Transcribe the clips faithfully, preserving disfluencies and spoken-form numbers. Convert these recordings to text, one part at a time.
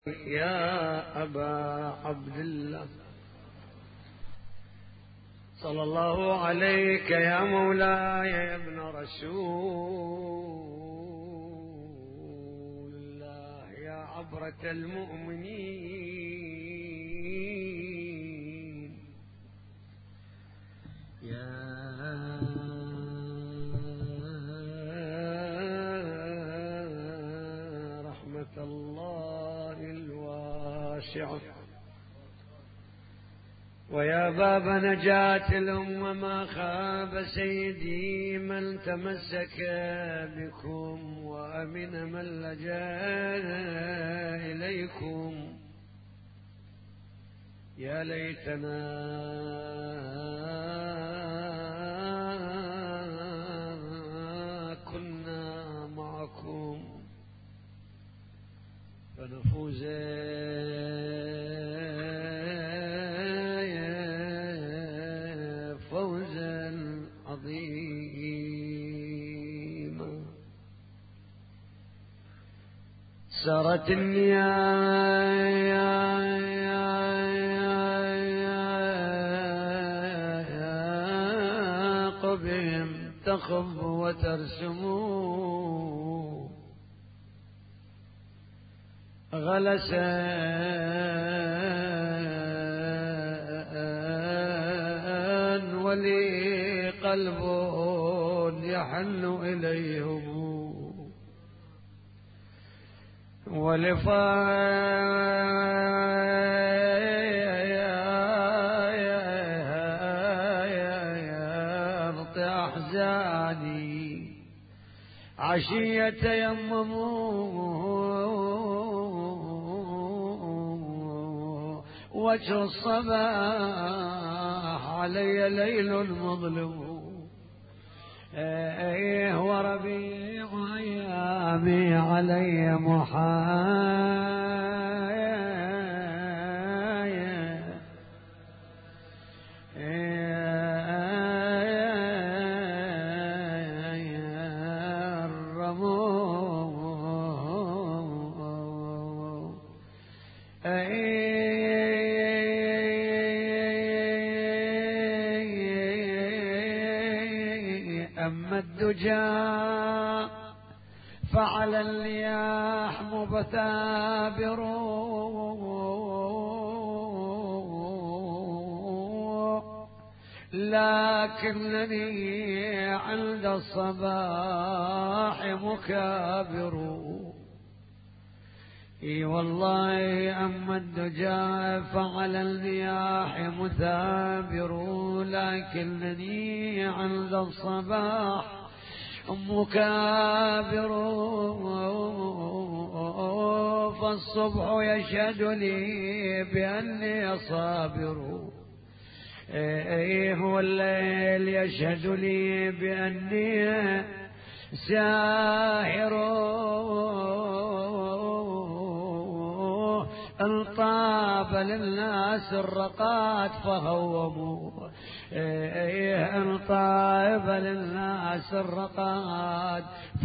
يا أبا عبد الله صلى الله عليك يا مولاي يا ابن رسول الله يا عبرة المؤمنين يا رحمة الله الواسعة ويا باب نجاة الأمة ما خاب سيدي من تمسك بكم وأمن من لجأ إليكم يا ليتنا كنا معكم فنفوز فوزا عظيما. سرت النياق بهم تخب وترسم غلسا ولي قلب يحن إليهم ولفاض أحزاني عشية يممون وجه الصباح علي ليل مظلم ايه وربيع ايامي علي محايا الرموم أما الدجى فعلى الرياح مبثابر لكنني عند الصباح مكابر. اي والله أما الدجى فعلى الرياح مثابر لكنني عند الصباح مكابر. فالصبح يشهد لي بأني صابر ايه والليل يشهد لي بأني ساهر. انطاب للناس الرقات فهوموا ايه انطاب للناس الرقات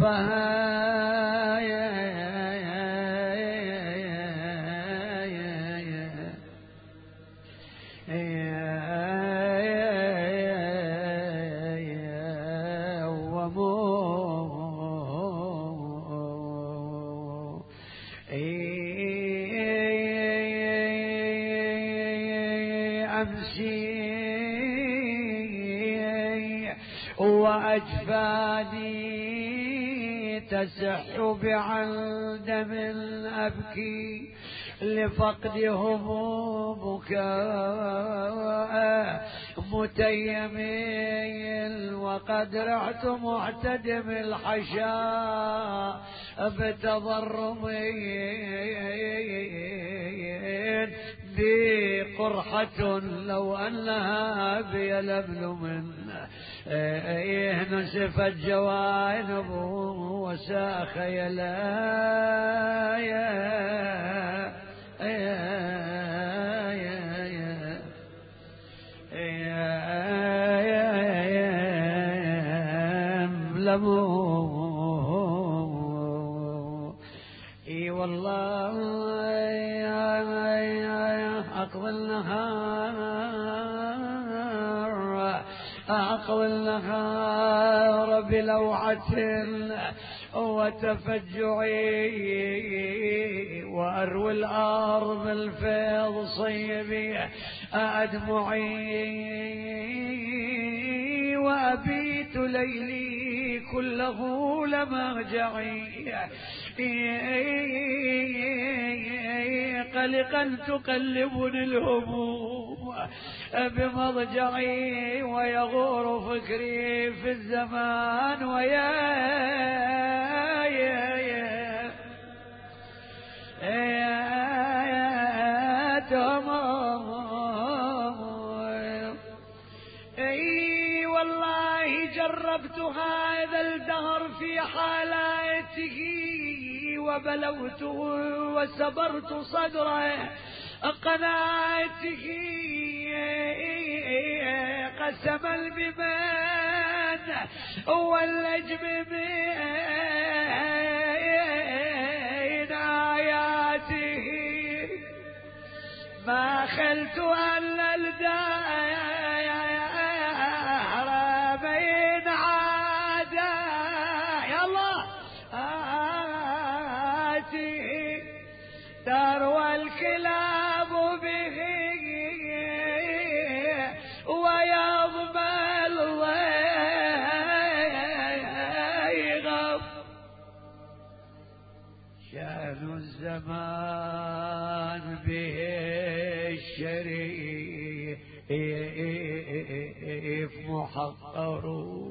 وأجفاني تسح بعندم أبكي لفقدهم بكاء متيمين وقد رعت معتدم الحشاء بتضرمين بي قرحة لو أنها بي لبن من ايه نسفت جوانب وساخ يلا يا يا يا والله أقضي النهار أقضي النهار بلوعة وتفجعي وأروي الأرض الفيض صيبي أدمعي وأبيت ليلي كله لمرجعي قلقا تقلبني الهموم بمضجعي ويغور فكري في الزمان ويا يا يا يا تمام. اي والله جربت هذا الدهر في حالاته وبلوته وسبرت صدره قناعته قسم البمان والنجم من آياته ما خلت أن الدهر بين عادا يا الله آته تروى الكلاب به ويضمى الضيغم شأن الزمان به الشريف محقر.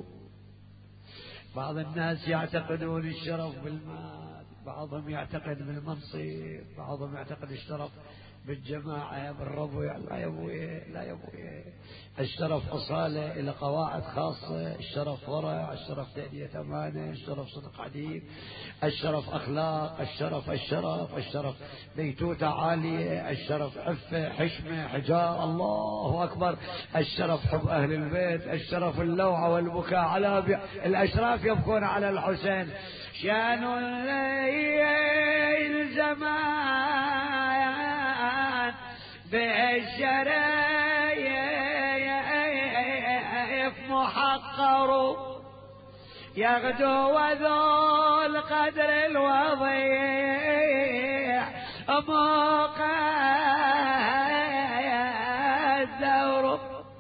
بعض الناس يعتقدون الشرف بالمال، بعضهم يعتقد بالمنصب، بعضهم يعتقد الشرف بالجماعة بالربع. لا يا ابوي لا يا ابوي، الشرف أصالة إلى قواعد خاصة، الشرف ورع، الشرف تأدية أمانة، الشرف صدق حديث، الشرف أخلاق، الشرف الشرف الشرف بيتوتة عالية، الشرف عفة حشمة حجاب الله أكبر، الشرف حب أهل البيت، الشرف اللوعة والبكاء على بي... الأشراف يبكون على الحسين. شان الليل زمان بالشريف محقر يغدو وذو القدر الوضيع مقدر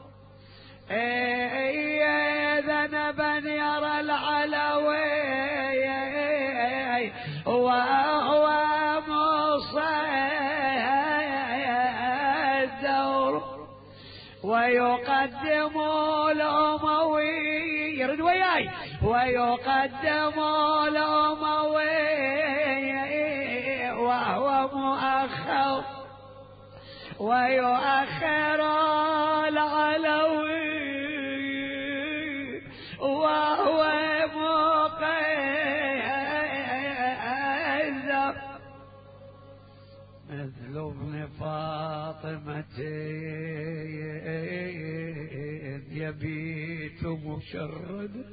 ذنبا يرى العلوي وهو مصدر ويقدم الأموي يرد وياي ويقدم الأموي وهو مؤخر ويؤخر العلوي وهو مقيد مثل ابن فاطمة يبيت مشرد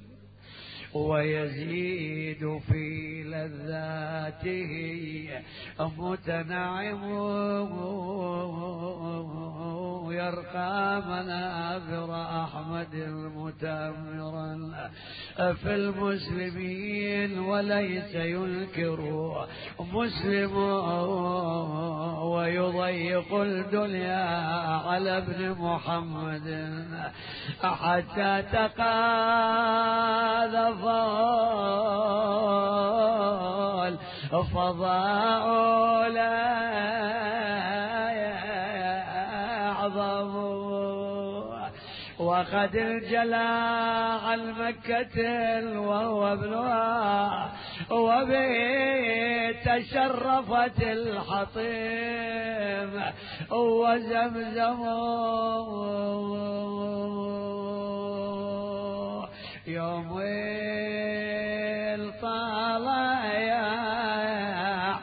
ويزيد في لذاته متنعم يرقى منابر أحمد متأمرا في المسلمين وليس ينكر مسلم ويضيق الدنيا على ابن محمد حتى تقاذف فضاء لا يعظم وقد الجلى عن مكة وهو ابنها وبه تشرفت الحطيم وزمزم يوم الطلع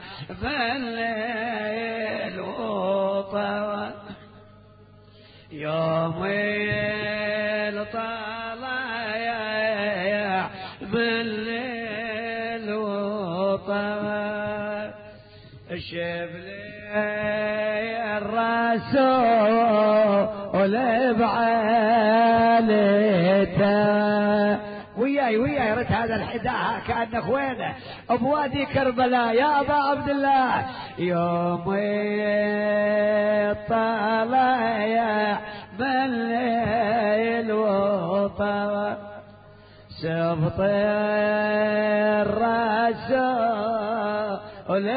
بالليل وطوى يوم الطلع بالليل وطوى شبلي الرسول بعالته وياي وياي رد هذا الحداء كأنك وينه بوادي كربلاء يا أبا عبد الله. يوم طلع من ليل وطوى سبط الرسول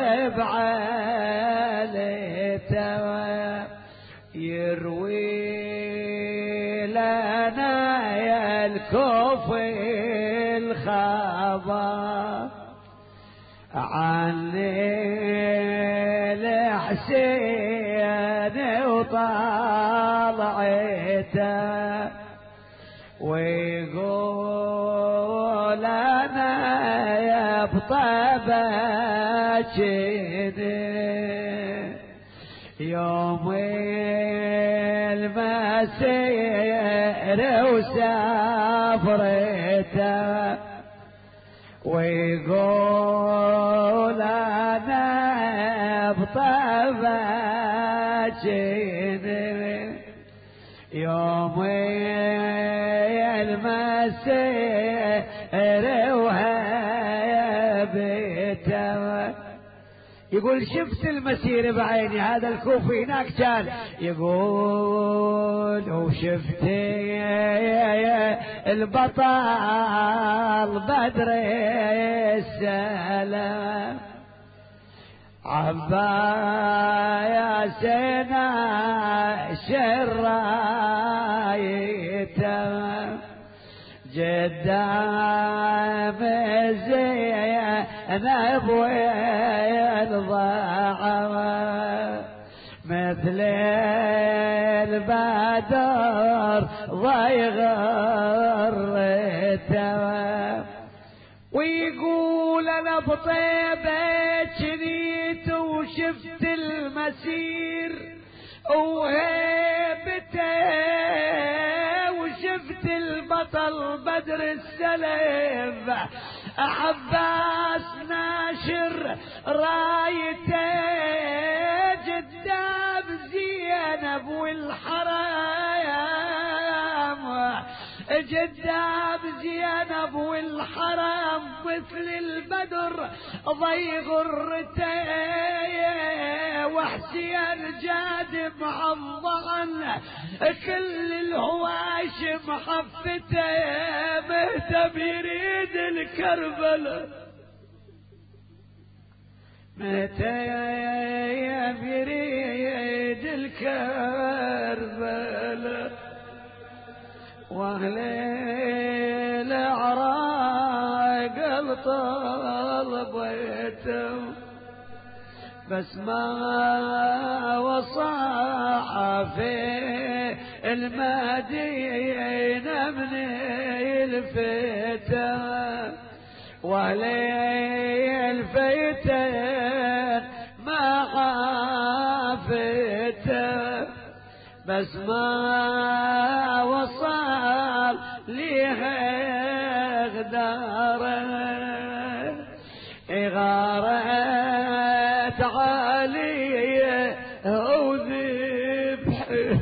بعالته يروي لنا يا الكوفي الخبر عن الحسين وطلعته ويقول انا يا بطبتني يوم المسير وسافرته ويقول انا بطبتني يوم المسير وهبته يقول شفت المسير بعيني هذا الكوفي هناك كان يقول وشفت البطل بدر السلام عباسنا شرايته جدام زينب والضاعة مثل البدر ضيغرته ويقول انا بطيبة جنيت وشفت المسير وهيبته وشفت البطل بدر السلف عباس ناشر رايته جداب زينب والحرام جداب زينب والحرام مثل البدر ضي غرته وحسين جاد معظما كل الهواشم حفته مهتم يريد الكربلاء متى يريد الكربلاء واهل العراق طلبته بس ما وصح في المدينة من الفتن واهل الفتن ما عافته بس ما وصل ليها غداره إغارت علي وذبح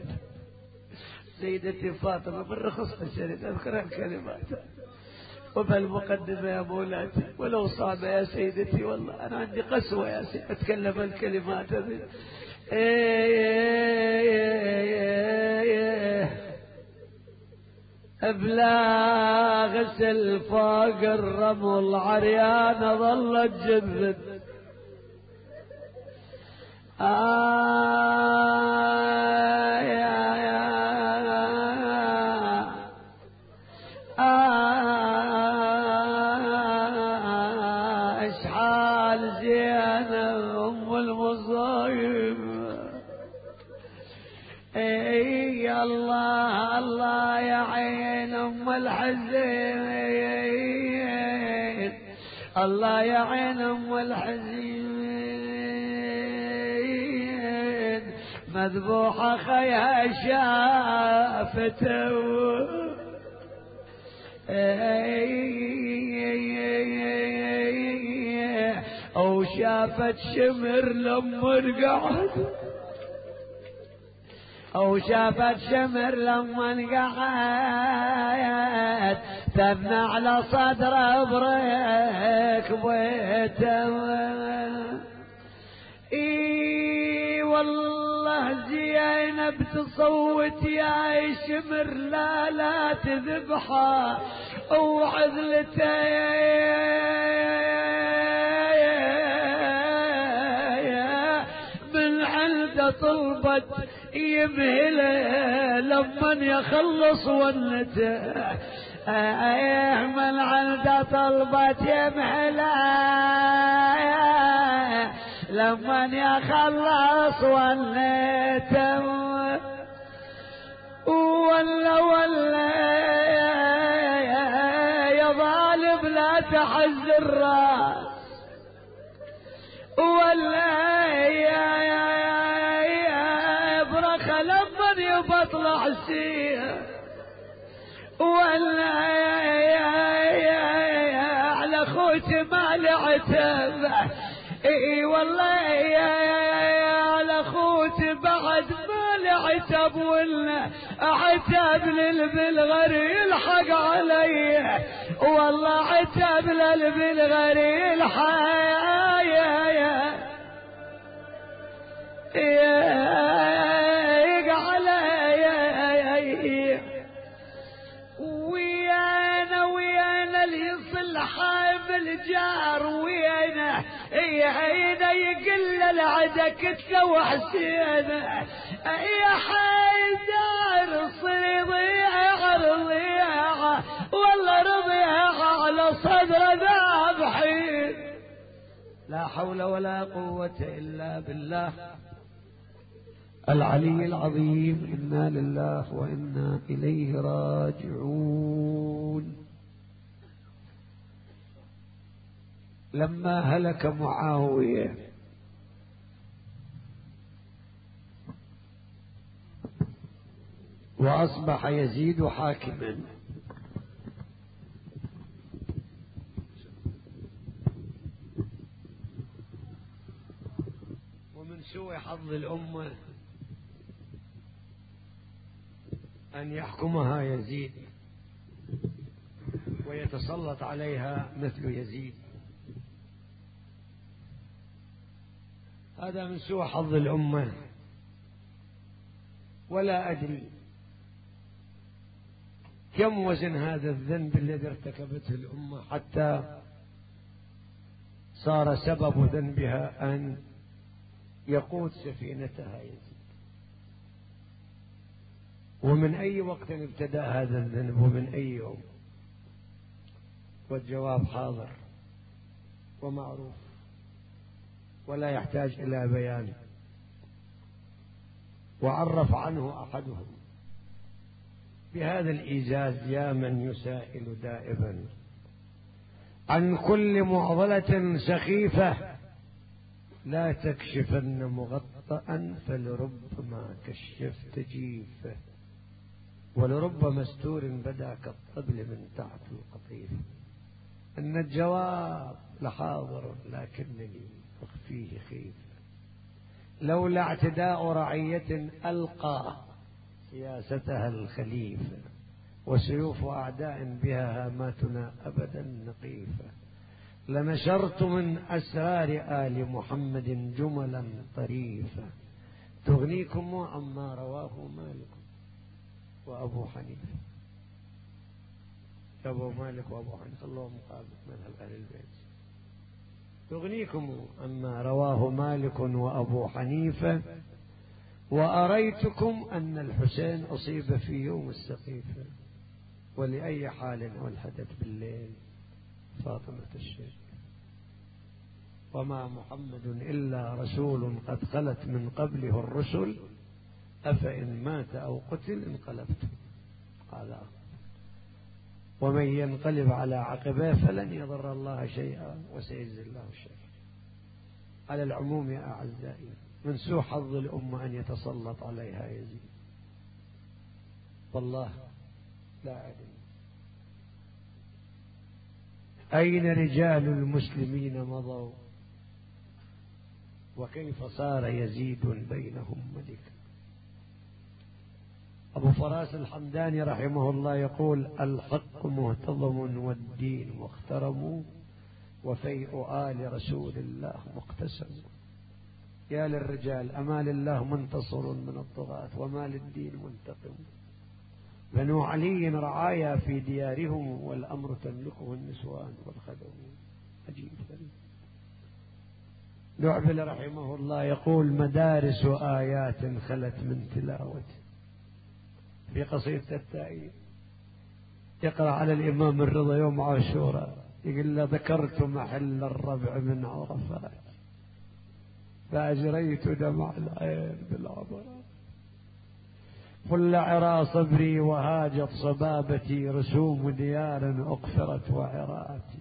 سيدتي فاطمة بالرخص الشريف أذكر الكلمات وبالمقدمة يا مولاتي ولو صعب يا سيدتي والله أنا عندي قسوة يا سيدتي أتكلم الكلمات هذه ابلا غسل فوق الرمل عريانة ظلت جذب آه يا يا آه اشحال زينة ام المصايب اي الله الله يا عين ام الحزين الله يا عين ام الحزين مذبوحة خيها شافته وش شافت شمر لما قعد أو شافت شمر لما قعد تبنى على صدره بركبته. اي والله زينب تصوت يا شمر لا لا تذبحها وعذلته من عنده طلبت يمهله لما يخلص ونته من عنده طلبت يمهله لما يخلص ونته ولا ولا يا ظالم لا تحز الراس ولا يا يا يا برخ لما يبطلع سير ولا يا يا يا على خوتي ما لعتب اي والله يا يا على خوتي بعد ما لعتب ولا عتب للبلغر يلحق علي والله عتب للبلغر يلحق يا يا يقعل يا ويانا ويانا اللي يصل حامل جار ويانا يا يقل العدك تسوى حسينا يا حيدار صيضيع رضيع والله رضيع على صدر ذابحين. لا حول ولا قوة إلا بالله العلي العظيم. إنا لله وإنا إليه راجعون. لما هلك معاوية وأصبح يزيد حاكما ومن سوء حظ الأمة أن يحكمها يزيد ويتسلط عليها مثل يزيد. هذا من سوء حظ الأمة. ولا أدري كم وزن هذا الذنب الذي ارتكبته الأمة حتى صار سبب ذنبها أن يقود سفينتها يزيد. ومن أي وقت ابتدأ هذا الذنب ومن أي يوم؟ والجواب حاضر ومعروف ولا يحتاج إلى بيان. وعرف عنه أحدهم بهذا الإيجاز: يا من يسائل دائما عن كل معضلة سخيفة لا تكشفن مغطأ فلربما كشفت جيفه ولرب مستور بدا كالطبل من تحت القطيف. إن الجواب لحاضر لكنني أخفيه خيف. لولا اعتداء رعية ألقى سياستها الخليفة وسيوف أعداء بها هاماتنا أبدا نقيفة. لنشرت من أسرار آل محمد جملا طريفة تغنيكم عما رواه مالك وأبو حنيفة. أبو مالك وأبو حنيفة الله مقابل مذهب أهل البيت. تغنيكم عما رواه مالك وأبو حنيفة وأريتكم أن الحسين أصيب في يوم السقيفة ولأي حال والحدث بالليل فاطمة الشيخ. وما محمد إلا رسول قد خلت من قبله الرسل أفإن مات أو قتل انقلبتم. قال ومن ينقلب على عقبيه فلن يضر الله شيئا وسيجزي الله الشيء. على العموم يا أعزائي من سوء حظ الأمة أن يتسلط عليها يزيد. والله لا أدري أين رجال المسلمين مضوا وكيف صار يزيد بينهم ملكا. أبو فراس الحمداني رحمه الله يقول: الحق مهتضم والدين مخترم، وفيء آل رسول الله مقتسم. يا للرجال أما لله منتصر من الطغاة، وما للدين منتقم. بنو علي رعايا في ديارهم، والأمر تملكه النسوان والخدم. عجيب غريب. دعبل رحمه الله يقول: مدارس آيات خلت من تلاوته. في قصيدة التائب يقرأ على الإمام الرضا يوم عاشوراء يقول: ذكرت محل الربع من عرفات فأجريت دمع العين بالعبرات، فل عرى صبري وهاجت صبابتي، رسوم ديار أقفرت وعراتي،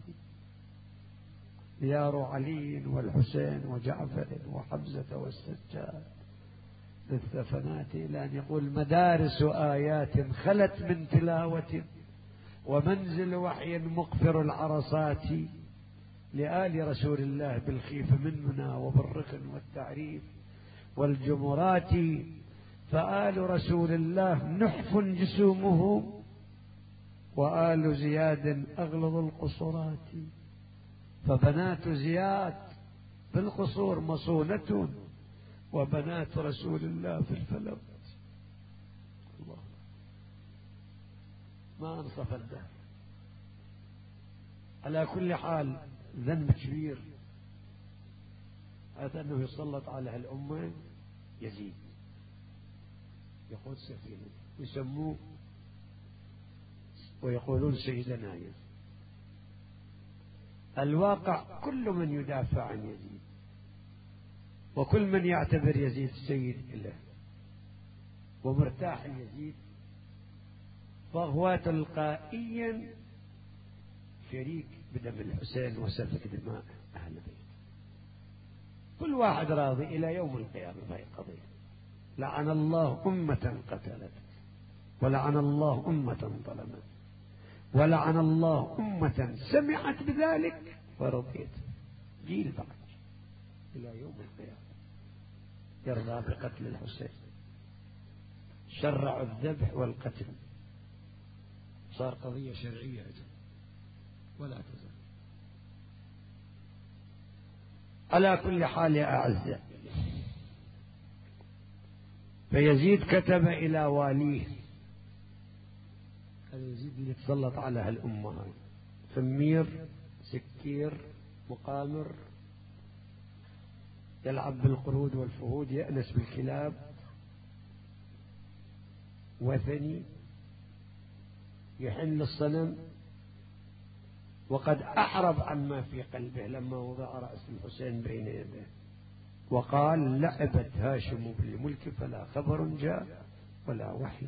ديار علي والحسين وجعفر وحمزة والسجاد بالثفنات. إلى أن يقول: مدارس آيات خلت من تلاوة، ومنزل وحي مقفر العرصات، لآل رسول الله بالخيف من منى وبالركن والتعريف والجمرات. فآل رسول الله نحف جسومه، وآل زياد أغلظ القصرات. فبنات زياد في القصور مصونة، وبنات رسول الله في الفلوات. الله ما أنصف الدهر. على كل حال ذنب كبير هذا أنه يسلط على هالأمة يزيد يقود سفينة، يسموه ويقولون سيدنا يزيد. الواقع كل من يدافع عن يزيد، وكل من يعتبر يزيد سيد له ومرتاح يزيد، فهو تلقائيا شريك بدم الحسين وسفك دماء أهل بيته. كل واحد راضي إلى يوم القيامة بهذه القضية. لعن الله أمة قتلت، ولعن الله أمة ظلمت، ولعن الله أمة سمعت بذلك ورضيت. جيل بعد إلى يوم القيامة يرضى بقتل الحسين. شرعوا الذبح والقتل، صار قضية شرعية ولا تزال. على كل حال يا أعزائي، فيزيد كتب إلى واليه، هذا يزيد اللي يتسلط على هالأمة هاي، ثمير سكير مقامر، يلعب بالقرود والفهود، يأنس بالكلاب، وثني يحن للصنم، وقد أعرض عما في قلبه لما وضع رأس الحسين بين يديه وقال: لعبت هاشم بالملك فلا خبر جاء ولا وحي.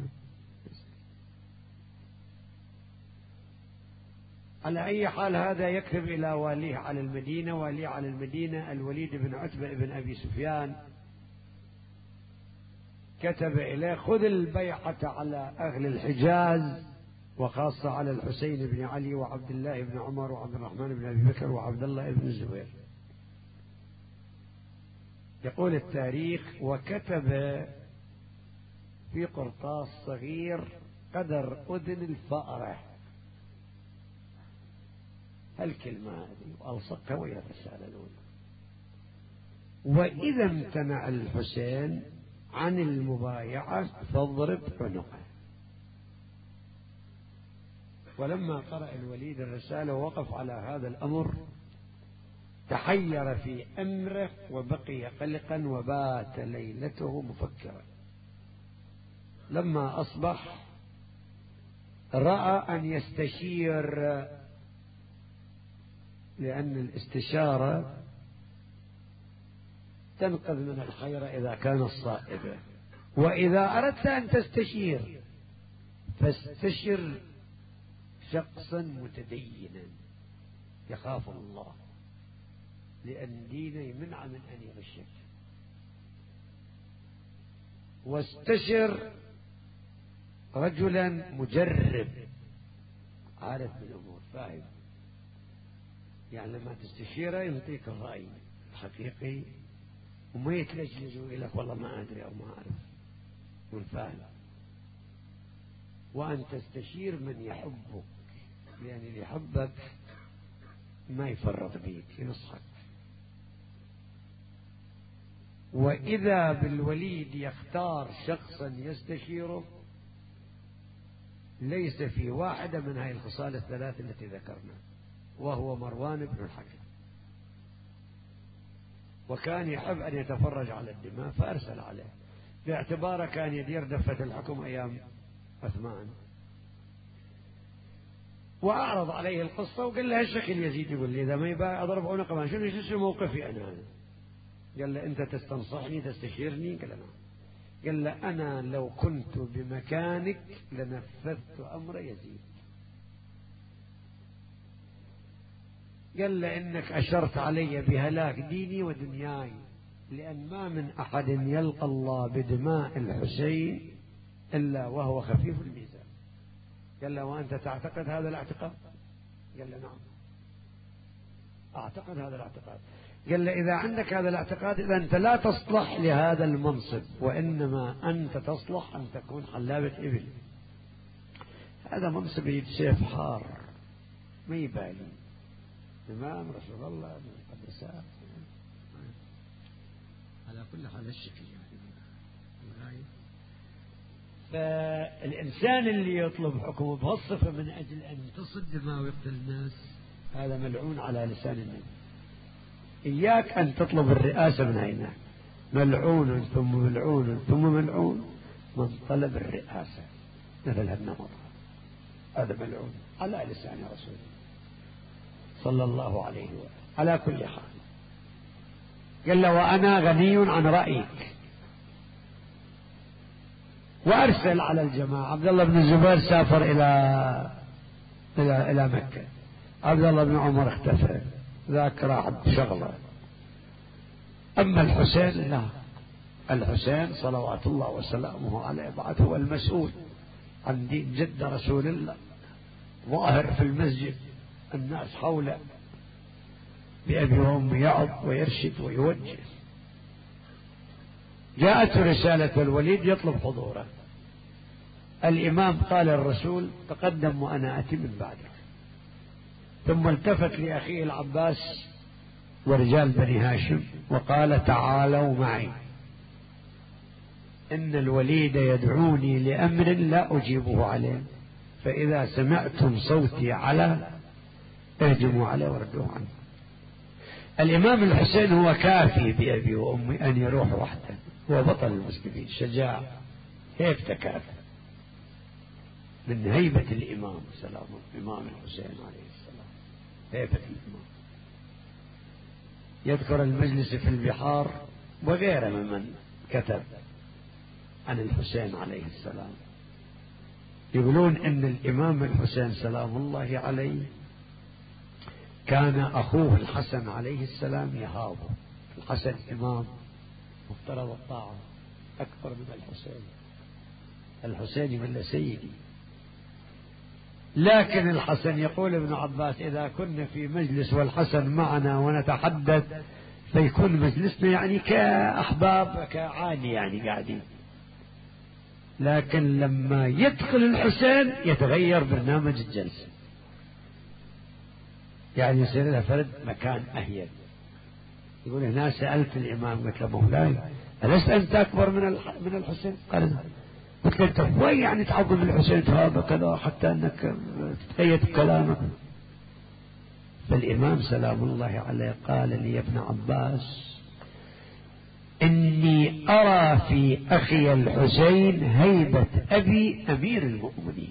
على أي حال هذا يكتب إلى واليه على المدينة. واليه على المدينة الوليد بن عتبة بن أبي سفيان كتب إليه: خذ البيعة على أهل الحجاز، وخاصة على الحسين بن علي وعبد الله بن عمر وعبد الرحمن بن أبي بكر وعبد الله بن الزبير. يقول التاريخ: وكتب في قرطاس صغير قدر أذن الفأرة هالكلمة هذه، وألصقها ويا الرسالة الأولى: وإذا امتنع الحسين عن المبايعة فاضرب عنقه. ولما قرأ الوليد الرسالة ووقف على هذا الأمر تحير في أمره وبقي قلقا، وبات ليلته مفكرا. لما أصبح رأى أن يستشير، لأن الاستشارة تنقذ من الحيرة إذا كانت صائبة. وإذا أردت أن تستشير فاستشر شخصا متدينا يخاف الله، لأن دينه يمنع من أن يغشك. واستشر رجلا مجرب عارف بالأمور فاهم، يعني لما تستشيره يعطيك الرأي الحقيقي وما يتلجلج ويقول لك والله ما أدري أو ما أعرف والفعل. وأن تستشير من يحبك، لأن اللي يحبك ما يفرط بيك، ينصحك. وإذا بالوليد يختار شخصا يستشيره ليس في واحدة من هذه الخصال الثلاث التي ذكرنا، وهو مروان بن الحكم. وكان يحب أن يتفرج على الدماء فأرسل عليه، باعتباره كان يدير دفة الحكم أيام عثمان، وأعرض عليه القصة وقال له هالشكل يزيد، يقول لي إذا ما يبقى أضرب عنق ما شنو شو موقفي أنا. قال له أنت تستنصحني تستشيرني؟ قال له نعم. قال له أنا لو كنت بمكانك لنفذت أمر يزيد. قال له إنك أشرت علي بهلاك ديني ودنياي، لأن ما من أحد يلقى الله بدماء الحسين إلا وهو خفيف الميزان. قال له وأنت تعتقد هذا الاعتقاد؟ قال له نعم أعتقد هذا الاعتقاد. قال له إذا عندك هذا الاعتقاد إذا أنت لا تصلح لهذا المنصب، وإنما أنت تصلح أن تكون حلابة إبل. هذا منصب يد سيف حار ما يبالي، إمام رسول الله من القدسات. على كل حال الشكل يعني. فالإنسان اللي يطلب حكمه بهالصفة من أجل أن تصد دماء ويقتل الناس هذا ملعون على لسان النبي. إياك أن تطلب الرئاسة من هنا، ملعون ثم ملعون ثم ملعون من طلب الرئاسة مثل هالنمط، هذا ملعون على لسان رسوله صلى الله عليه وسلم. على كل حال قال له وأنا غني عن رأيك، وأرسل على الجماعة. عبد الله بن الزبير سافر إلى إلى إلى مكة، عبد الله بن عمر اختفى، ذاك راح بشغله. أما الحسين لا، الحسين صلوات الله وسلامه عليه بعد هو المسؤول عن دين جد رسول الله، ظاهر في المسجد الناس حوله بأبي وأمي يعظ ويرشد ويوجه. جاءت رسالة الوليد يطلب حضوره. الإمام قال الرسول تقدم وأنا أتي من بعدك. ثم التفت لأخيه العباس ورجال بني هاشم وقال تعالوا معي، إن الوليد يدعوني لأمر لا أجيبه عليه، فإذا سمعتم صوتي على اهجموا عليه وردوه عنه. الإمام الحسين هو كافي بأبي وأمي أن يروح وحده، هو بطل المسلمين، شجاع، هيبته كافي من هيبة الإمام سلام الإمام الحسين عليه السلام، هيبة الإمام. يذكر المجلس في البحار وغيره ممن كتب عن الحسين عليه السلام، يقولون إن الإمام الحسين سلام الله عليه كان أخوه الحسن عليه السلام يهابه. الحسن إمام مفترض الطاعة أكبر من الحسين، الحسين من سيدي. لكن الحسن يقول ابن عباس إذا كنا في مجلس والحسن معنا ونتحدث فيكون مجلسنا يعني كأحباب كعاني يعني قاعدين، لكن لما يدخل الحسين يتغير برنامج الجلسة، يعني يصير له فرد مكان أهيب. يقول هنا سألت الإمام قلت له مولاي ألست أنت أكبر من من الحسين؟ قال نعم. قلت له أنت وين يعني تعظم الحسين هذا كذا حتى أنك تقيد بكلامك؟ فالإمام سلام الله عليه قال لي يا ابن عباس إني أرى في أخي الحسين هيبة أبي أمير المؤمنين،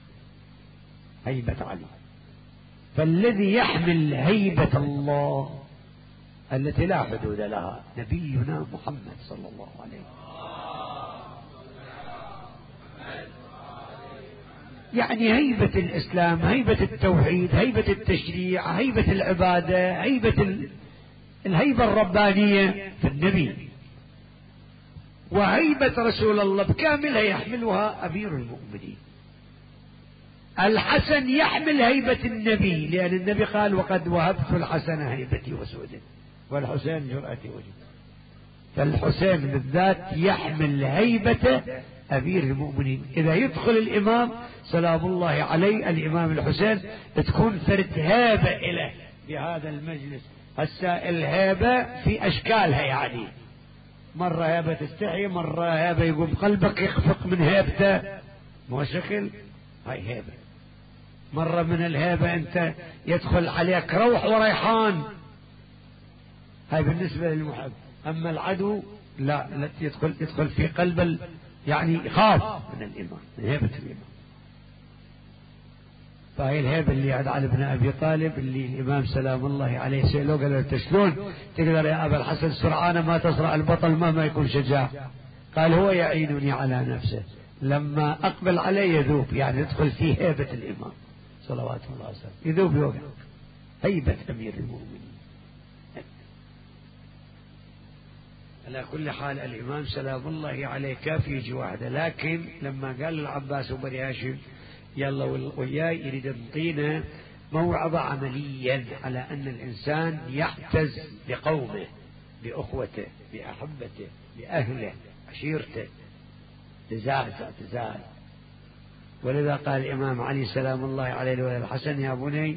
هيبة علي، فالذي يحمل هيبة الله التي لا حدود لها نبينا محمد صلى الله عليه وسلم. يعني هيبة الإسلام، هيبة التوحيد، هيبة التشريع، هيبة العبادة، هيبة الهيبة الربانية في النبي، وهيبة رسول الله بكاملها يحملها أمير المؤمنين. الحسن يحمل هيبة النبي، لأن النبي قال وقد وهبت الحسن هيبتي وسودي والحسين جرأتي وجدي. فالحسين بالذات يحمل هيبة أمير المؤمنين. إذا يدخل الإمام سلام الله عليه الإمام الحسين تكون فرد هيبة إليه بهذا المجلس. هسا الهيبة في أشكالها، يعني مرة هيبة تستحي، مرة هيبة يقوم قلبك يخفق من هيبته، مو شكل هاي هيبة. مرة من الهيبة أنت يدخل عليك روح وريحان، هاي بالنسبة للمحب. أما العدو لا, لا يدخل, يدخل في قلب يعني يخاف من الإمام، من هيبة الإمام. فهي الهيبة اللي عند علي بن أبي طالب، اللي الإمام سلام الله عليه سألوه قال له شلون تقدر يا أبا الحسن سرعان ما تصرع البطل مهما يكون شجاع؟ قال هو يعينني على نفسه، لما أقبل عليه يذوب، يعني يدخل في هيبة الإمام صلوات الله وسلامه، يذوب يوقع هيبة أمير المؤمنين. على كل حال الإمام سلام الله عليه كافي يجي وحده، لكن لما قال العباس وبني هاشم يلا وياي يريد يعطينا موعظة عمليا على أن الإنسان يعتز بقومه، بأخوته، بأحبته، بأهله، عشيرته، تزال تزال. ولذا قال الإمام علي سلام الله عليه وعلى الحسن يا بني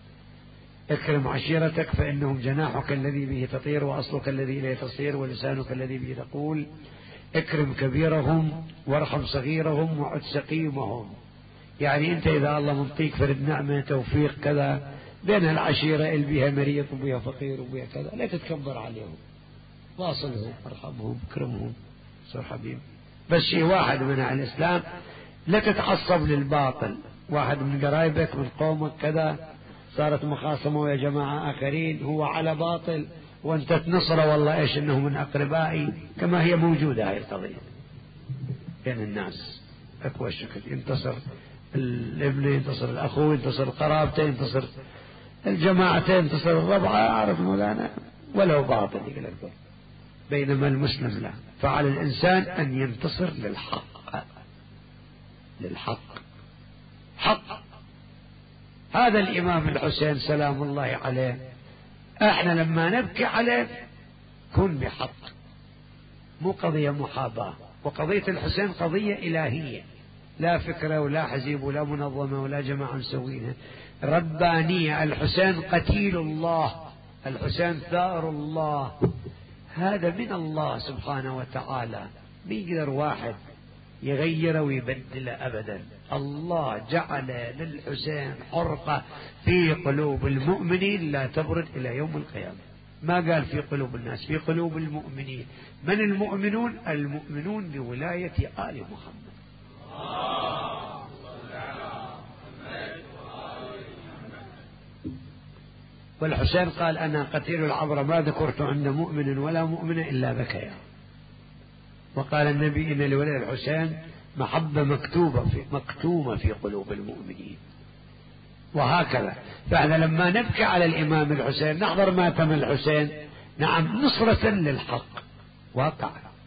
اكرم عشيرتك فإنهم جناحك الذي به تطير وأصلك الذي إليه تصير ولسانك الذي به تقول. اكرم كبيرهم وارحم صغيرهم وعد سقيمهم. يعني أنت إذا الله منطيك فرد نعمة توفيق كذا بين العشيرة اللي بيها مريض وبيها فقير وبيها كذا، لا تتكبر عليهم، واصلهم ارحمهم اكرمهم صار حبيب. بس شيء واحد من الإسلام، لا تتعصب للباطل. واحد من قرايبك من قومك كذا صارت مخاصمة يا جماعة آخرين، هو على باطل وانت تنصره والله ايش انه من اقربائي، كما هي موجودة هاي القضية بين الناس. اقوى شكل ينتصر الابن، ينتصر الاخو، ينتصر قرابته، ينتصر الجماعتين، ينتصر الربعة، اعرف مولانا ولو باطل يقول لك. بينما المسلم لا، فعلى الانسان ان ينتصر للحق، للحق حق. هذا الإمام الحسين سلام الله عليه، احنا لما نبكي عليه كن بحق، مو قضية محاباة. وقضية الحسين قضية إلهية، لا فكرة ولا حزب ولا منظمة ولا جماعة مسوينها، ربانية. الحسين قتيل الله، الحسين ثار الله، هذا من الله سبحانه وتعالى، بيقدر واحد يغير ويبدل أبدا. الله جعل للحسين حرقة في قلوب المؤمنين لا تبرد إلى يوم القيامة. ما قال في قلوب الناس، في قلوب المؤمنين. من المؤمنون؟ المؤمنون بولاية آل محمد. والحسين قال أنا قتيل العبر ما ذكرت عند مؤمن ولا مؤمن إلا بكيا. وقال النبي إن لولي الحسين محبة مكتوبة في مكتومة في قلوب المؤمنين. وهكذا فإحنا لما نبكي على الإمام الحسين نحضر ماتم الحسين، نعم نصرة للحق واقع،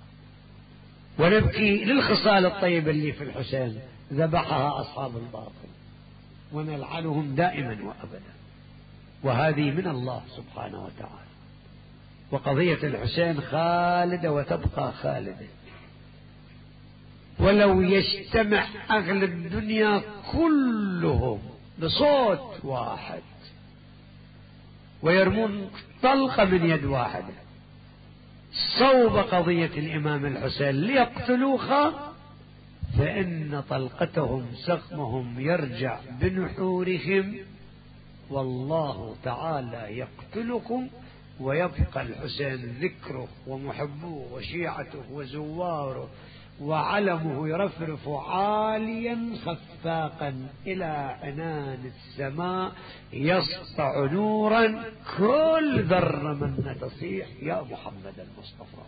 ونبكي للخصال الطيبة اللي في الحسين ذبحها أصحاب الباطل ونلعنهم دائما وأبدا. وهذه من الله سبحانه وتعالى. وقضية الحسين خالدة وتبقى خالدة، ولو يجتمع أهل الدنيا كلهم بصوت واحد ويرمون طلقة من يد واحدة صوب قضية الإمام الحسين ليقتلوها، فإن طلقتهم سقمهم يرجع بنحورهم، والله تعالى يقتلكم ويبقى الحسين ذكره ومحبوه وشيعته وزواره وعلمه يرفرف عاليا خفاقا إلى عنان السماء يسطع نورا كل ذرة من تصيح يا محمد المصطفى.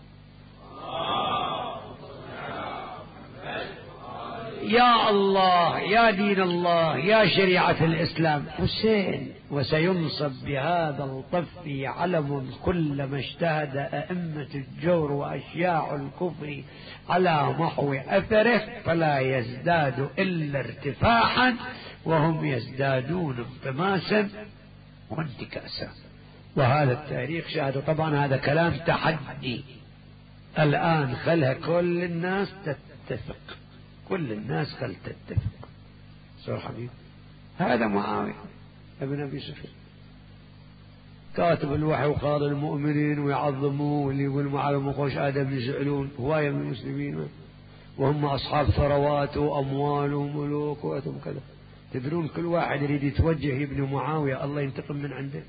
يا الله، يا دين الله، يا شريعة الإسلام حسين. وسينصب بهذا الطف علم كلما اجتهد أئمة الجور وأشياع الكفر على محو أثره، فلا يزداد إلا ارتفاعا وهم يزدادون انطماسا وانتكاسا. وهذا التاريخ شاهد. طبعا هذا كلام تحدي الآن خلها كل الناس تتفق، كل الناس خل تتفق. سور حبيب هذا معاوية ابن أبي سفيان كاتب الوحي وقال المؤمنين ويعظموه، واللي يقول معاوية مخوش آدم يزعلون، هواية من المسلمين وهم أصحاب ثروات وأموال وملوك وكذا. تدرون كل واحد يريد يتوجه يبني معاوية الله ينتقم من عنده.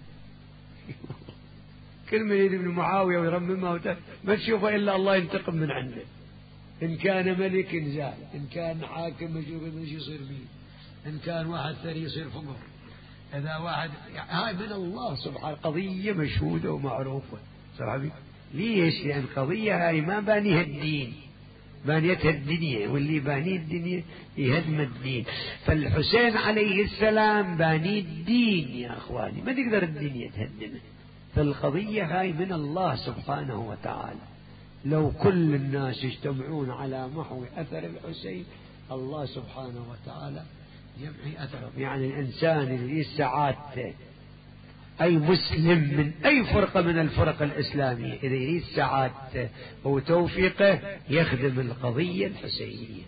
كل من يريد ابن معاوية ويرممها ما تشوفه إلا الله ينتقم من عنده. إن كان ملك زال، إن كان حاكم مجوب مش يصير بيه، إن كان واحد ثري يصير فقر، إذا واحد هاي من الله سبحانه. قضية مشهودة ومعروفة صحيح. ليش؟ لأن قضية هاي ما بانيها الدين، بانيتها الدنيا، واللي باني الدنيا يهدم الدين. فالحسين عليه السلام باني الدين يا أخواني، ما تقدر الدنيا تهدمه. فالقضية هاي من الله سبحانه وتعالى. لو كل الناس يجتمعون على محو أثر الحسين الله سبحانه وتعالى يمحي أثره. يعني الإنسان اللي سعادته، أي مسلم من أي فرقة من الفرق الإسلامية إذا يريد سعادته وتوفيقه يخدم القضية الحسينية.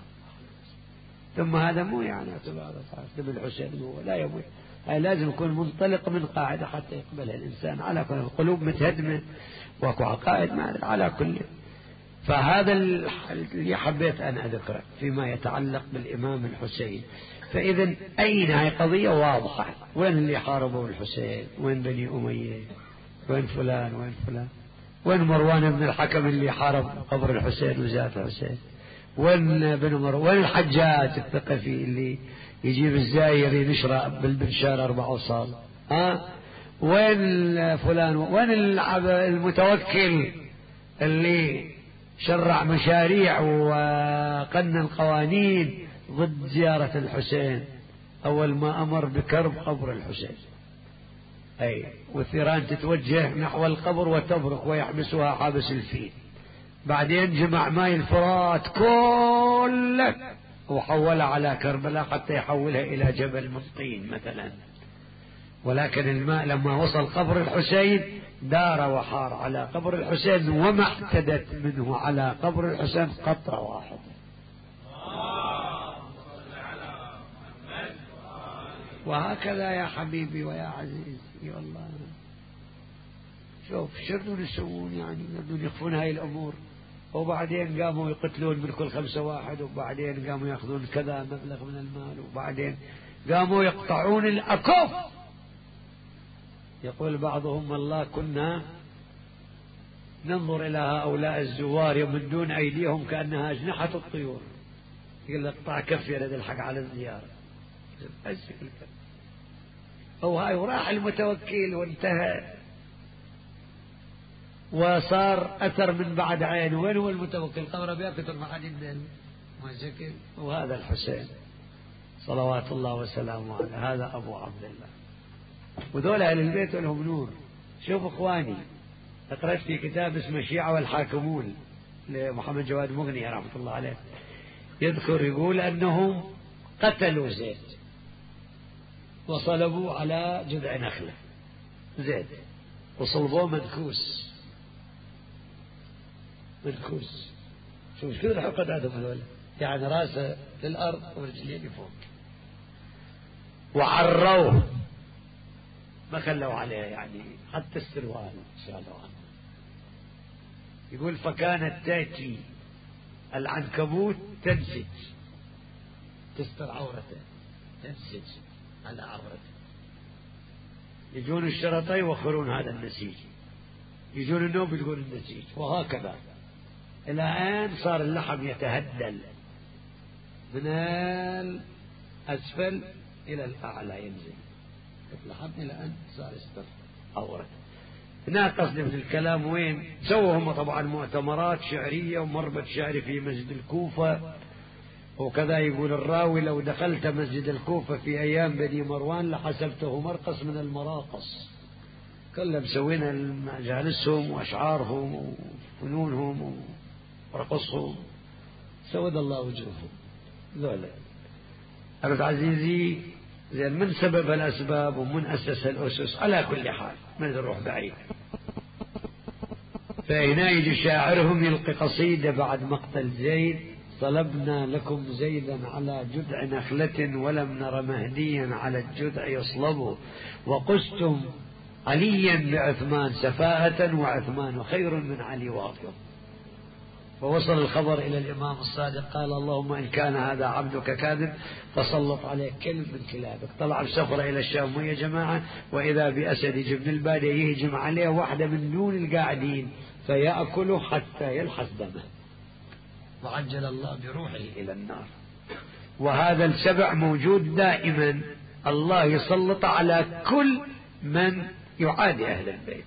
ثم هذا مو يعني اعتبار خدم الحسين هو لا يبوي، هاي لازم يكون منطلق من قاعدة حتى يقبلها الإنسان. على كل القلوب متهدمة واكو عقائد ما على كل. فهذا اللي حبيت أن أذكره فيما يتعلق بالإمام الحسين. فإذا أين هاي قضية واضحة، وين اللي حاربوا الحسين، وين بني أمية، وين فلان وين فلان، وين مروان بن الحكم اللي حارب قبر الحسين وزاد الحسين، وين بن مروان، وين الحجاج الثقفي اللي يجيب الزاير ينشر بالبنشار أربع أوصال، ها وين فلان، وين المتوكل اللي شرع مشاريع وقنن قوانين ضد زيارة الحسين، أول ما أمر بكرب قبر الحسين، أي والثيران تتوجه نحو القبر وتبرق ويحبسها حابس الفيل. بعدين جمع ماء الفرات كله وحولها على كربلاء حتى يحولها إلى جبل من طين مثلا. ولكن الماء لما وصل قبر الحسين دار وحار على قبر الحسين، وما اعتدت منه على قبر الحسين قطرة واحدة. وهكذا يا حبيبي ويا عزيزي والله. شوف شردون يسوون يعني يردون يخفون هاي الأمور، وبعدين قاموا يقتلون من كل خمسة واحد، وبعدين قاموا يأخذون كذا مبلغ من المال، وبعدين قاموا يقطعون الأكف. يقول بعضهم والله كنا ننظر إلى هؤلاء الزوار يمدون أيديهم كأنها أجنحة الطيور، يقول لك قطع كف يرد الحق على الزيارة. أو هاي وراح المتوكل وانتهى وصار أثر من بعد عين. وين هو المتوكل؟ قبر بيكتر ما حد يدل ما شكل. وهذا الحسين صلوات الله وسلامه عليه، هذا أبو عبد الله. وذول أهل البيت لهم نور. شوف إخواني، قرأت في كتاب اسمه الشيعة والحاكمون لمحمد جواد مغني رحمة الله عليه، يذكر يقول أنهم قتلوا زيد وصلبوا على جذع نخلة زيد، وصلبوه منكوس منكوس. شوف شو الحقد هذا هذول، يعني راسه للأرض ورجلين فوق، وعروه ما خلوا عليه يعني حتى السروال شالوا عنه. يقول فكانت تأتي العنكبوت تنسج تستر عورته، تنسج على عورته. يجون الشرطة يوخرون هذا النسيج، يجون النوب يلقون النسيج، وهكذا إلى أن صار اللحم يتهدل من الأسفل إلى الأعلى، ينزل اللحم إلى أن صار يستر عورته. هنا قصدي من الكلام وين سووا هم طبعا مؤتمرات شعرية ومربط شعري في مسجد الكوفة. وكذا يقول الراوي لو دخلت مسجد الكوفة في أيام بني مروان لحسبته مرقص من المراقص، كلهم مسوين مجالسهم وأشعارهم وفنونهم ورقصهم، سود الله وجوههم ذولا. أرد عزيزي زين من سبب الأسباب ومن أسس الأسس. على كل حال ما نروح بعيد. فهنا يجي شاعرهم يلقي قصيدة بعد مقتل زيد: طلبنا لكم زيدا على جذع نخلة ولم نر مهديا على الجذع يصلب، وقستم عليا بعثمان سفاهة وعثمان خير من علي واطب. فوصل الخبر إلى الإمام الصادق قال: اللهم إن كان هذا عبدك كاذب فسلط عليه كلب من كلابك. طلع السفرة إلى الشام ويا جماعة، وإذا بأسد جبن البادية يهجم عليه واحدة من دون القاعدين فيأكله حتى يلحس دمه، وعجل الله بروحه إلى النار. وهذا السبع موجود دائما، الله يسلط على كل من يعادي أهل البيت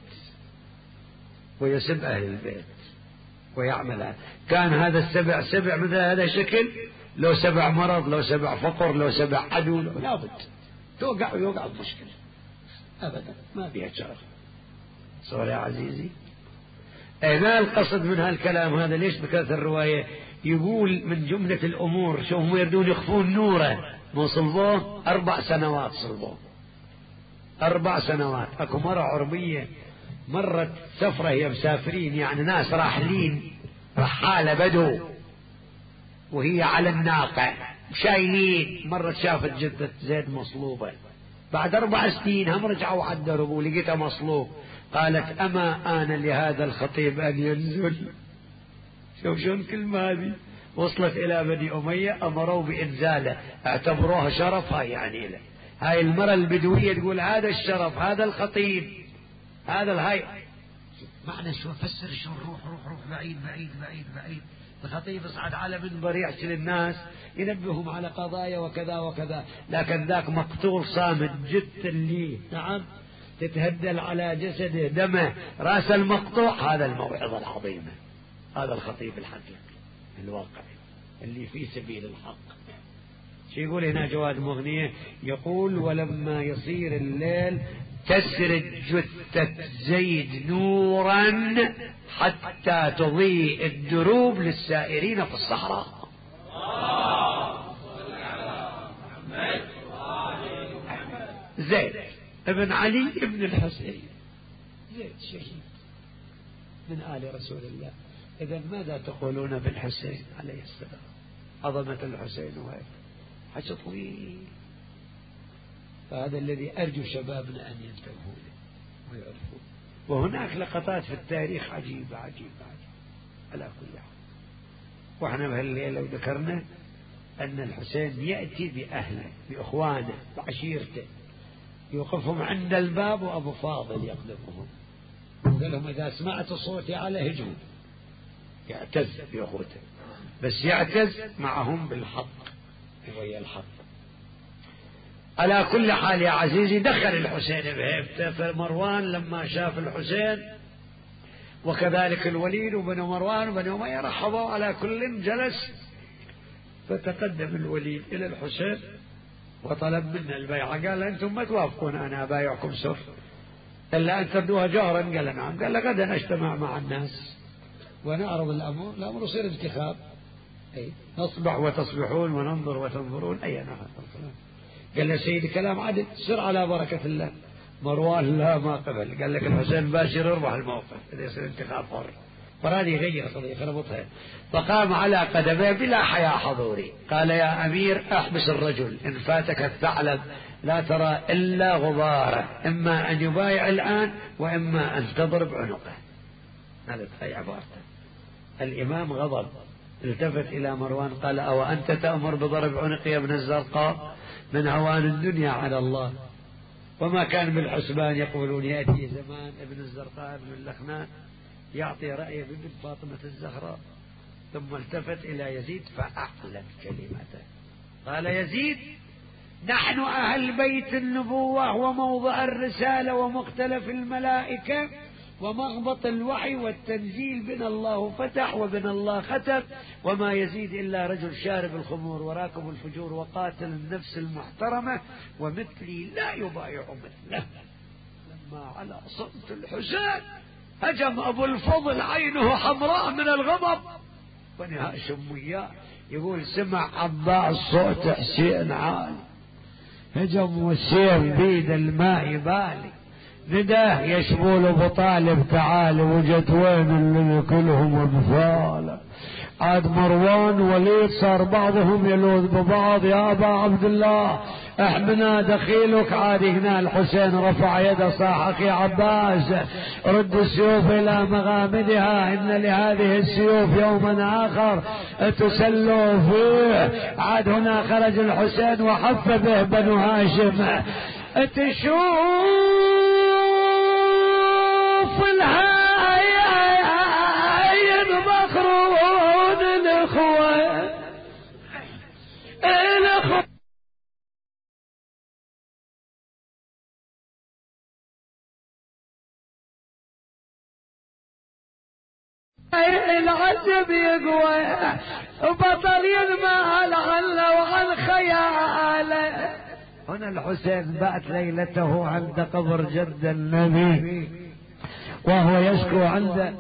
ويسب أهل البيت ويعملها. كان هذا السبع سبع مثل هذا الشكل، لو سبع مرض، لو سبع فقر، لو سبع عدو، لابد توقع ويوقع المشكلة أبدا، ما فيها شر. صور يا عزيزي، ما القصد من هالكلام هذا؟ ليش بكثرة الرواية؟ يقول من جملة الأمور، شو هم يردون يخفون نوره، مو صلبوه أربع سنوات، صلبوه أربع سنوات. أكو مرة عربية مرت سفرة، هي مسافرين يعني ناس راحلين، رحالة بدو، وهي على الناقة شايلين، مرت شافت جدة زيد مصلوبة. بعد أربع سنين هم رجعوا عدروا ولقيتها مصلوب. قالت: أما آن لهذا الخطيب أن ينزل. شوف شو الكلمة هذه، وصلت إلى بني أمية أمروا بإنزاله، اعتبروها شرف. هاي يعني له هاي المرة البدوية تقول هذا الشرف، هذا الخطيب، هذا الهاي معنى شو فسر شو، روح روح روح بعيد بعيد بعيد بعيد. الخطيب يصعد على منبر يحكي للناس ينبههم على قضايا وكذا وكذا، لكن ذاك مقتول صامت جثة اللي نعم تتهدل على جسده دمه، راس المقطوع. هذا الموعظة العظيمة، هذا الخطيب الحقيقي الواقعي اللي في سبيل الحق. شو يقول هنا جواد مغنية؟ يقول: ولما يصير الليل تسرد جثة زيد نورا حتى تضيء الدروب للسائرين في الصحراء. زيد ابن علي ابن الحسين، زيد شهيد من آل رسول الله. إذا ماذا تقولون بالحسين عليه السلام؟ عظمة الحسين وهي حكي طويل. فهذا الذي أرجو شبابنا أن ينتبهوا له ويعرفوا. وهناك لقطات في التاريخ عجيبة عجيبة عجيبة على كل حال. وإحنا بهالليلة وذكرنا أن الحسين يأتي بأهله بإخوانه بعشيرته، يوقفهم عند الباب وأبو فاضل يقدمهم، قال لهم: إذا سمعت صوتي على هجوم. يعتز بأخوته، بس يعتز معهم بالحق وهي الحق. على كل حال يا عزيزي، دخل الحسين بهيبته. فمروان لما شاف الحسين وكذلك الوليد وبنو مروان وبنو أمية رحبوا على كل، جلس. فتقدم الوليد إلى الحسين وطلب منه البيعة. قال: أنتم ما توافقون أنا أبايعكم سر إلا أن تبدوها جهرا؟ قال: نعم. قال: غدا نجتمع مع الناس ونعرض الأمر، الأمر يصير انتخاب، أي نصبح وتصبحون وننظر وتنظرون أي نعم. قال له: سيدي كلام عدل، سر على بركة الله. مروان لا ما قبل، قال لك الحسين باشر يربح الموقف إذا يصير انتخاب حر. فراد يغير صديق ربطها. فقام على قدميه بلا حياء حضوري، قال: يا أمير احبس الرجل، إن فاتك الثعلب لا ترى إلا غباره، إما أن يبايع الآن وإما أن تضرب عنقه. هذا هي عبارته. الإمام غضب، التفت إلى مروان قال: أو أنت تأمر بضرب عنق يا ابن الزرقاء؟ من هوان الدنيا على الله. وما كان بالحسبان يقولون يأتي زمان ابن الزرقاء ابن اللخنان يعطي رأيه بابن فاطمة الزهراء. ثم التفت إلى يزيد فأعلن كلمته، قال: يزيد نحن أهل بيت النبوة وموضع الرسالة ومختلف الملائكة ومغبط الوحي والتنزيل، بنا الله فتح وبنا الله ختم، وما يزيد إلا رجل شارب الخمور وراكب الفجور وقاتل النفس المحترمة، ومثلي لا يبايع مثله. لما على صمت الحسين هجم أبو الفضل عينه حمراء من الغضب، بني هاشم وياه. يقول: سمع عباس صوت حسين عالي، هجم والسيف بيد الماء بالي، نداه يا شبول ابو طالب تعال، وجت وين اللي كلهم امثاله. عاد مروان وليد صار بعضهم يلوذ ببعض. يا ابا عبد الله احمنا دخيلك. عاد هنا الحسين رفع يده صاحك يا عباس رد السيوف الى مغامدها، ان لهذه السيوف يوما اخر تسلوا فيه. عاد هنا خرج الحسين وحف به بنو هاشم. تشوف الهايد مخرون الاخوه الاخوه العجب يقوى بطل ينمى عنه وعن خياله. هنا الحسين بات ليلته عند قبر جد النبي وهو يشكو عند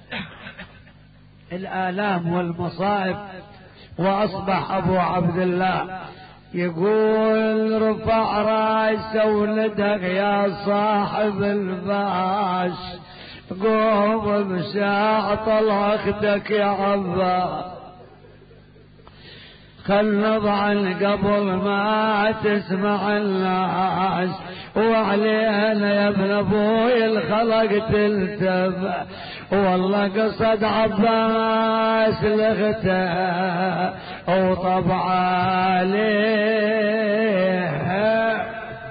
الآلام والمصائب. وأصبح أبو عبد الله يقول رفع راس ولدك يا صاحب الباش، قوم بساعة طلع اختك يا عباس، خل نضعن قبل ما تسمع الناس، وعلينا يا ابن ابوي الخلق تلتف. والله قصد عباس لغته وطبع عليه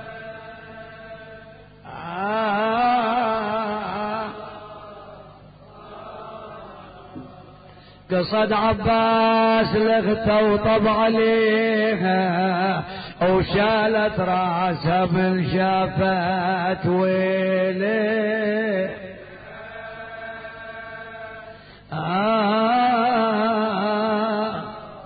قصد عباس لغته وطبع عليها، وشالت راسها من شافت ويلي. آه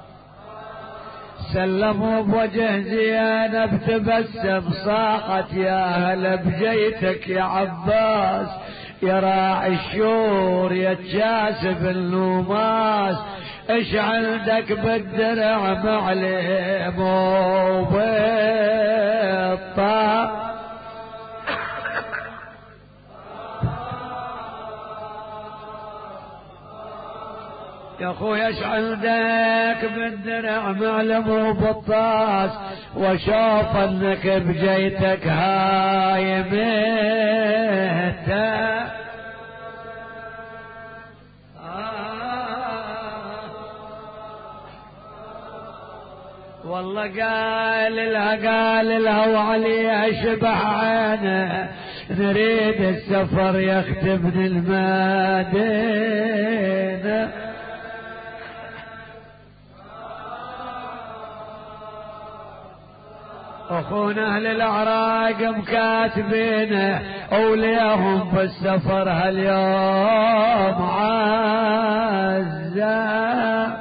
سلموا بوجه زينب تبسم صاحت يا هلا بجيتك يا عباس، يا راعي الشور يا تجاسب النوماس، ايش عندك بالدرع معلم وبالطا يا اخويا ايش عندك بالدرع معلم وبطاس، وشوف انك بجيتك هاي ميته. آه والله قال لها قال لها وعليها شبح عينه، نريد السفر يختبني المدينه. اخونا اهل العراق مكاتبينه اولياهم بالسفر هاليوم عزة.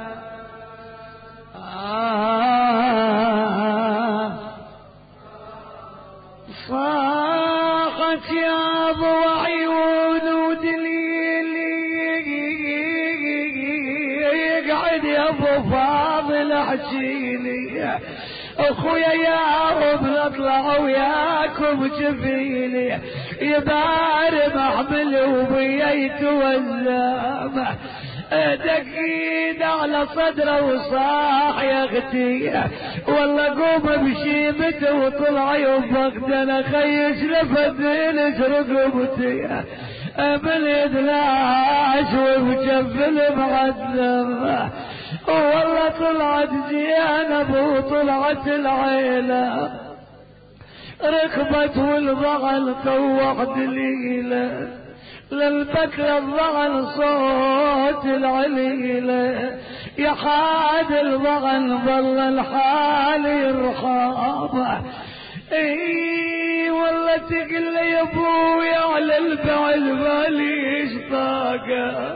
آه صاحت يا ابو عيون ودليلي يقعد يا ابو فاضل احكيلي، اخويا يا رب نطلع وياكم جبيلي، يبارم احمل وبيت والزام، دقيد على صدره وصاح يا اختي، والله قوم بشيبته وطلع يوفق انا خيش لفتين رقبتي من يدلاش ومجفل معذب. والله طلعت زينب وطلعت العيلة، ركبت والضغن طوع دليلة، للبكر الضغن صوت العليلة، يا حاد الضغن ظل الحال يرخامه. اي والله تقل يا ابوي على البعد ماليش طاقه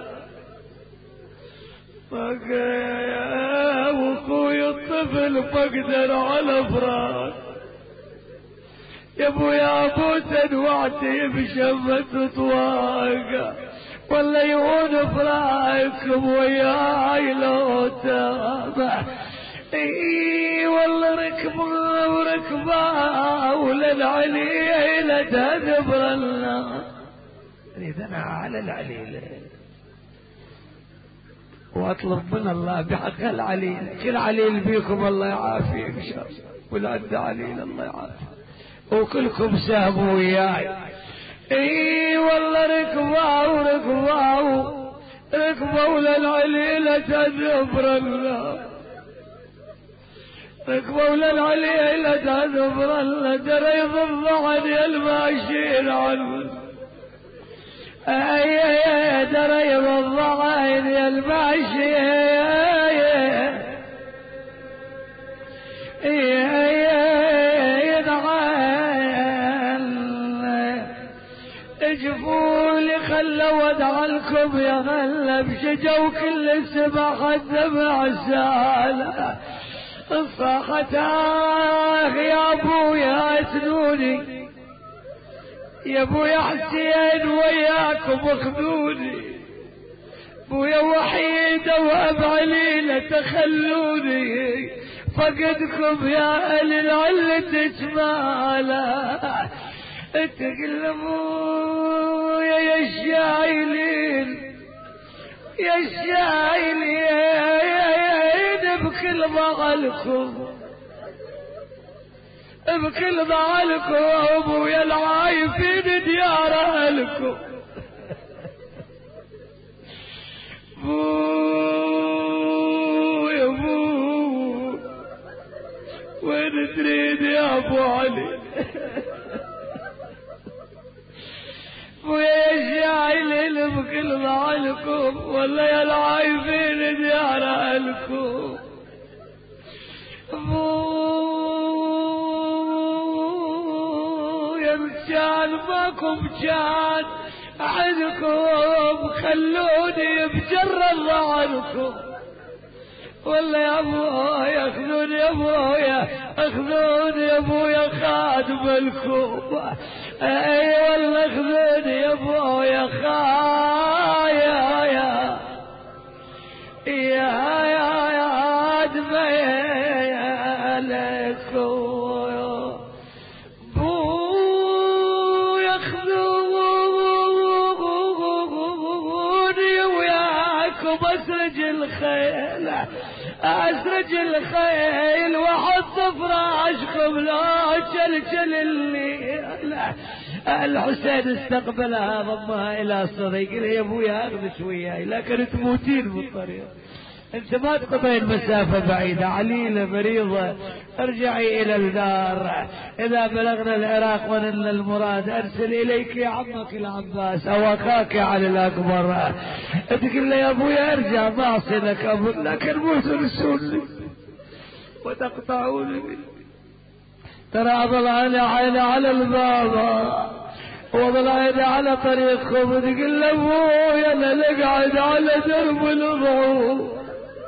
يا واخوي الطفل بقدر على فراق، يا ابو يا ابو تدوعتي بشمة طواقه، ولا يهون فراقكم وياي لو تابع. اي والله ركبوا وركبوا للعليلة تدبر النار. اذا على العليلة واطلب من الله بحق العليل، كل عليل بيكم الله يعافيك ان شاء الله، ولا عند عليل الله يعافيك، وكلكم ساهموا وياي. اي والله ركبوا وركبوا ركبوا للعليلة تدبر النار، ركبوا للعليلة تدبر النار، دريض الضعن الماشيين عنه، اي اي دريض الضعن الماشيين اجفولي خلوا ادعلكم يا غلب شجوا كل سباحة دمع سالة صاخت اخ يا ابويا اسنوني يا ابويا حسين وياكم اخذوني ابويا وحيدة واب عليلة تخلوني فقدكم يا اهل العلة تجماله تقلبوا يا الشايلين يا الشايلين بكل ضغلكم بكل ضغلكم ويا العايفين ديار اهلكم. بو يا بو وين تريد يا ابو علي ويا الشايلين بكل ضغلكم والله يا العايفين ديار اهلكم. يا مشان ماكم كان عندكم خلوني بجرد ظهركم والله يا ابويا اخذوني يا ابويا اخذوني يا ابويا خادم لكم اي والله اخذوني يا ابويا خايا يا يا يا يا دمي لكم اسرج الخيل اسرج الخيل واحط فراشكم لا تشلشل الليل. الحسين استقبلها ضمها الى صديق يا ابويا اخذ وياي لكن تموتين بالطريق انت ما تقطعين مسافة بعيدة عليلة مريضة ارجعي الى الدار اذا بلغنا العراق ونلنا المراد ارسل اليك يا عمك العباس او اخاك علي الاكبر تقول له يا ابويا ارجع ما اصلك ابو لكن مو ترسلني وتقطعوني ترى اضل عيني عيني على البابا وضل عيني على طريقكم تقول له ابويا انا نقعد على درب الضعوف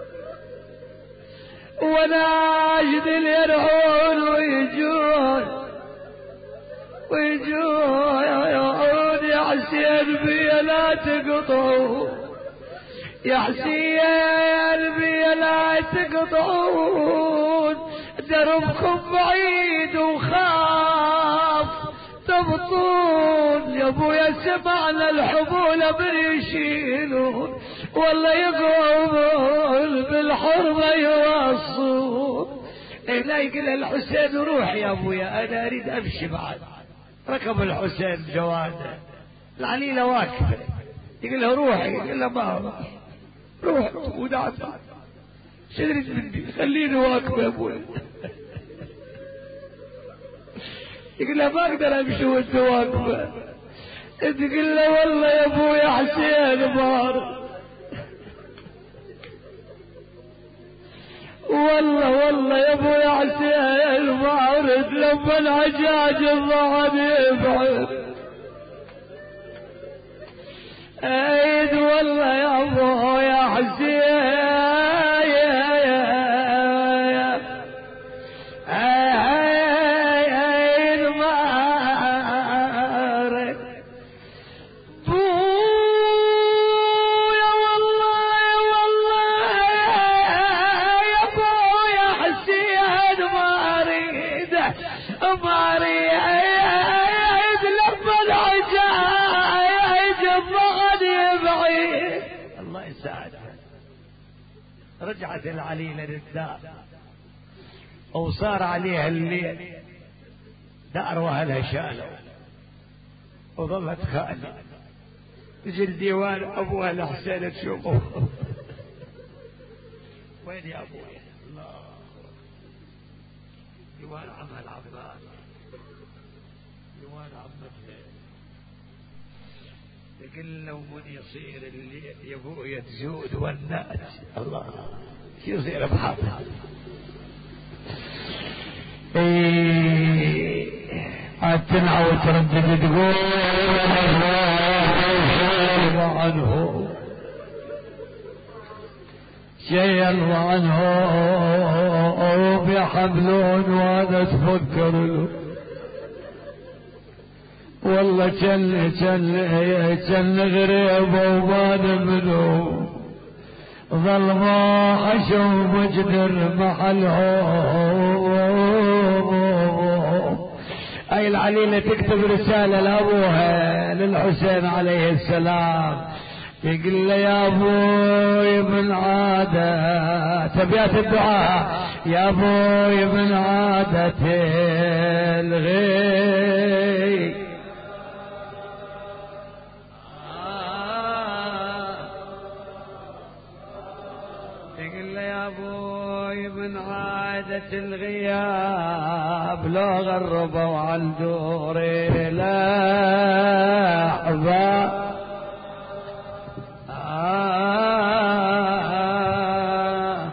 وناشد يرحون ويجون ويجون يا حسين بي لا تقطعوا يا حسين بي لا تقطعون دربكم بعيد وخاف تبطون يا ابويا سمعنا الحبول من يشيلون والله يقومون بالحرمة يوصون لا يقول الحسين روح يا ابويا انا اريد امشي بعد. ركب الحسين جواده العليلة واقفة يقول له روحي يقول له ما اروح روح ودعت شدرت مني خليني واقفة يا ابويا يقول له ما اقدر امشي وانت واقفة تقول له والله يا ابويا حسين بار والله والله يا ابويا حسين ما ارد لما الحجاج الضعن يبعد ايد والله يا ابويا حسين رجعت العليلة للدار وصار عليها الليل، دار وأهلها شالوا وظلت خالي. تجي الديوان أبوها الحسين تشوفه وين يا أبوي؟ الله، ديوان عمها العباس، ديوان عمتها. يقول له من يصير الليل يا ابويا تزود والناس، الله شو يصير بحظها؟ ايه عاد تنعى وتردد تقول الله عنه شيء الله عنه بيحملون وانا تفكر له والله جل جل جل غريب وبان منه ظل ما اشوف مجدر محله. اي العليلة تكتب رسالة لابوها للحسين عليه السلام، يقول له يا ابوي من عادة تبيات الدعاء، يا ابوي من عادة الغي من عادة الغياب لو غربوا عن دوري لحظة آه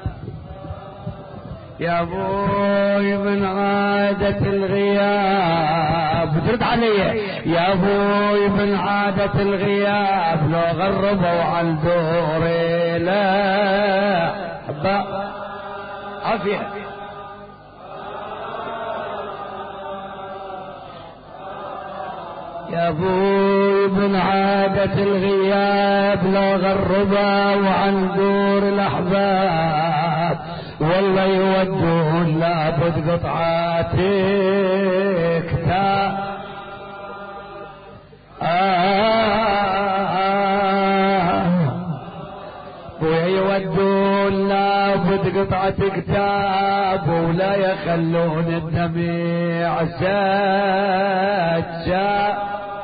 يا ابوي من عادة الغياب ترد علي، يا ابوي من عادة الغياب لو غربوا عن دوري لحظة عافية. يا ابوي من عادة الغياب لو غربوا عن دور الاحباب والله يودون لابد قطعاتك تا ويودون لابد قطعة كتاب ولا يخلون الدميع سجا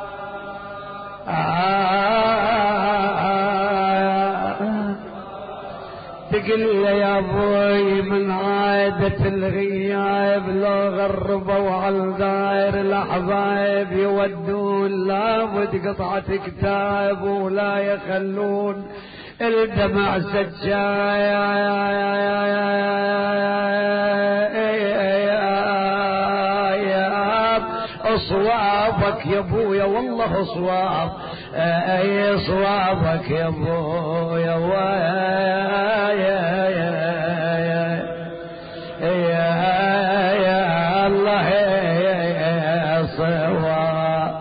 تقل يا ابوي من عادة الغياب لو غربوا على داير الاحباب يودون لابد قطعة كتاب ولا يخلون الدمع سجايا اصوابك يا ابويا والله اصواب اي اصوابك يا ابويا يا الله يا صواب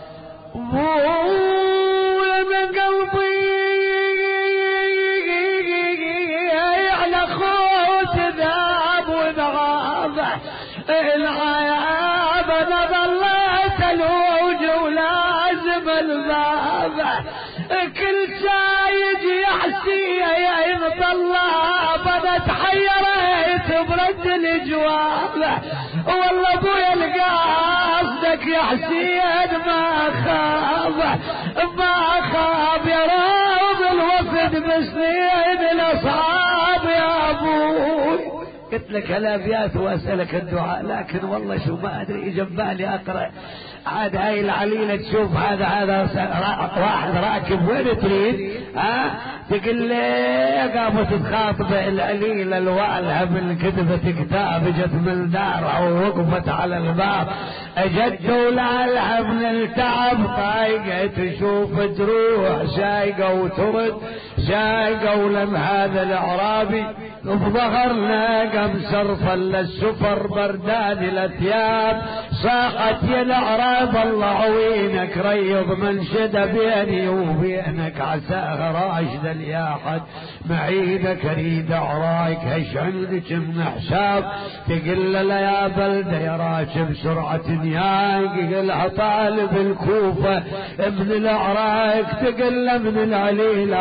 من قلبي على خوت ذاب وذغاب العياب انا ظليت الوج ولازم الباب كل سايج يحسي يا طلاب انا تحيرت برد الجواب والله ابويا القاصدك يا حسين ما خاب ما خاب يا رب الوفد بسنين الاصحاب يا ابوي. قلت لك الابيات واسالك الدعاء لكن والله شو ما ادري جنبالي اقرا عاد هاي العليلة تشوف هذا هذا واحد راكب وين تريد ها تقول لي قامت تخاطب العليلة الوالها من كتبة كتاب اجت من دارها ووقفت على الباب اجت ولالها من التعب طايقة تشوف تروح شايقة وترد شايقة ولم هذا الاعرابي بظهرنا قام صرفا للسفر بردان الاثياب صاحت يا الاعراب الله عوينك ريض منشدة بيني وبينك عساها راشدا يا حد معيدك اريد اعرايك هش عندك من حساب تقل له يا بلده يا راشد بسرعة نياك قلها طالب الكوفة ابن الاعرايك تقل من العليلة علة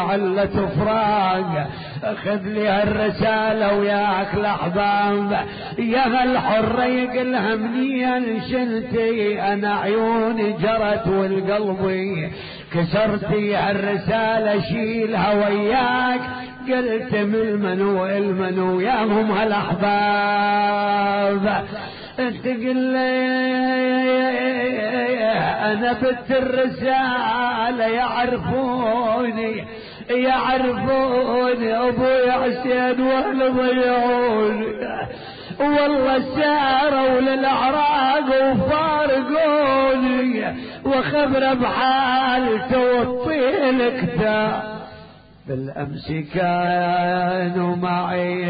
تفراق، خذ لي هالرسالة وياك الأحباب. يا هالحرة يقلها منين شلتي، أنا عيوني جرت والقلبي كسرتي، هالرسالة شيلها وياك. قلت من المنو المنو ياهم هالأحباب. تقول لي أنا بت الرسالة يعرفوني يعرفوني أبوي حسين وأهل ضيعوني، والله ساروا للأعراق وفارقوني، وخبر بحالته والطيل كتاب. بالأمس كانوا معي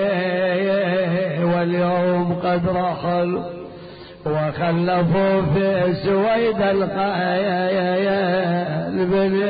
واليوم قد رحلوا، وخلفوا في سويد القائل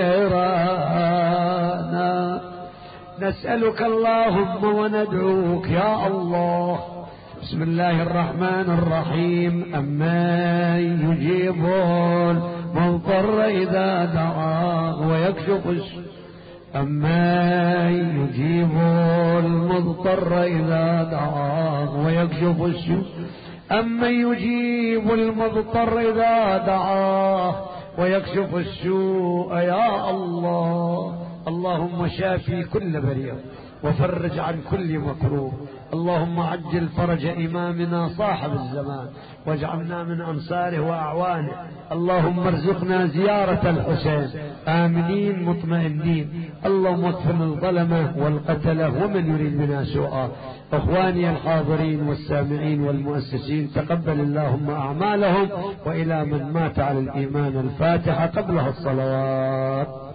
بنيرانا. نسألك اللهم وندعوك يا الله. بسم الله الرحمن الرحيم. أمن يجيب المضطر إذا دعاه ويكشف السوء، أمن يجيب المضطر إذا دعاه ويكشف السوء، أمن يجيب المضطر إذا دعاه ويكشف السوء يا الله. اللهم شافي كل بريء وفرج عن كل مكروه. اللهم عجل فرج إمامنا صاحب الزمان واجعلنا من أنصاره وأعوانه. اللهم ارزقنا زيارة الحسين آمنين مطمئنين. اللهم اغفر للظلمة والقتلة ومن يريد بنا سوءا. اخواني الحاضرين والسامعين والمؤسسين، تقبل اللهم أعمالهم، وإلى من مات على الإيمان الفاتحة قبلها الصلوات.